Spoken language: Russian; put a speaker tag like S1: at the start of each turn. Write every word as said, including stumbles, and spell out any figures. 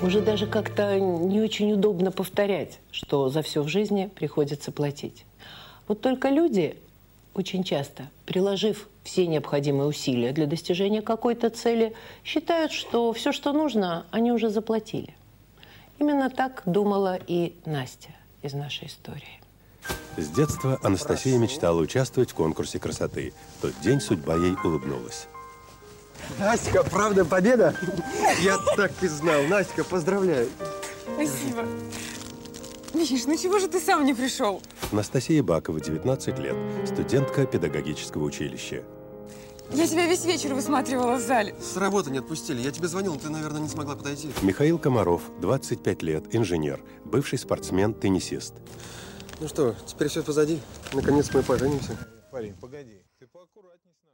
S1: Уже даже как-то не очень удобно повторять, что за все в жизни приходится платить. Вот только люди очень часто, приложив все необходимые усилия для достижения какой-то цели, считают, что все, что нужно, они уже заплатили. Именно так думала и Настя из нашей истории.
S2: С детства Анастасия мечтала участвовать в конкурсе красоты. В тот день судьба ей улыбнулась.
S3: Настя, правда победа? Я так и знал. Настя, поздравляю.
S4: Спасибо. Миш, ну чего же ты сам не пришел?
S2: Анастасия Бакова, девятнадцать лет, студентка педагогического училища.
S4: Я тебя весь вечер высматривала в зале.
S3: С работы не отпустили. Я тебе звонил, но ты, наверное, не смогла подойти.
S2: Михаил Комаров, двадцать пять лет, инженер, бывший спортсмен, теннисист.
S3: Ну что, теперь все позади. Наконец мы поженимся.
S5: Парень, погоди. Ты поаккуратней с нами.